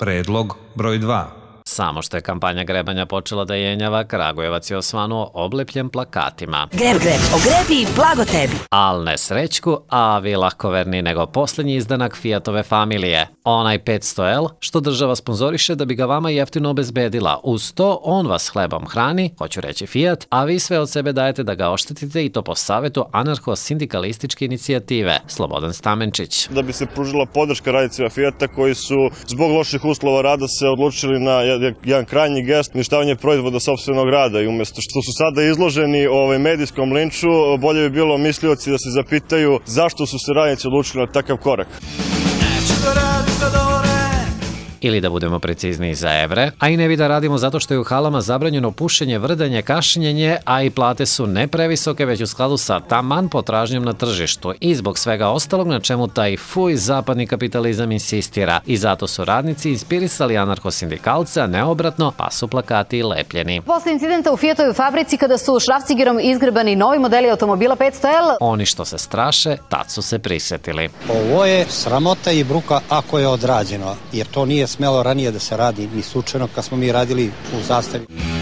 Predlog broj 2. Samo što je kampanja grebanja počela da jenjava, Kragujevac je osvanuo oblepljen plakatima. Greb, ogrebi i blago tebi. Al ne srećku, a vi lakoverni nego posljednji izdanak Fiatove familije. Onaj 500L što država sponzoriše da bi ga vama jeftino obezbedila. Uz to on vas hlebom hrani, hoću reći Fiat, a vi sve od sebe dajete da ga oštetite i to po savetu anarcho-sindikalističke inicijative. Slobodan Stamenčić. Da bi se pružila podrška radnicima Fijata koji su zbog loših uslova rada se odlučili na jedan krajnji gest, uništavanje proizvoda sopstvenog rada i umjesto što su sada izloženi medijskom linču, bolje bi bilo mislioci da se zapitaju zašto su se radnici odlučili na takav korak. Ili da budemo precizniji za evre, a i ne bi da radimo zato što je u halama zabranjeno pušenje, vrdenje, kašljenje, a i plate su ne previsoke, već u skladu sa taman potražnjom na tržištu i zbog svega ostalog na čemu taj fuj zapadni kapitalizam insistira. I zato su radnici inspirisali anarcho-sindikalce, a ne obratno, pa su plakati lepljeni. Posle incidenta u Fiatovoj fabrici kada su šrafcigerom izgrebani novi modeli automobila 500L, oni što se straše, tad su se prisetili. Ovo je sramota i bruka ako je odrađeno, jer to nije smelo ranije da se radi ni slučajno kad smo mi radili u Zastavi.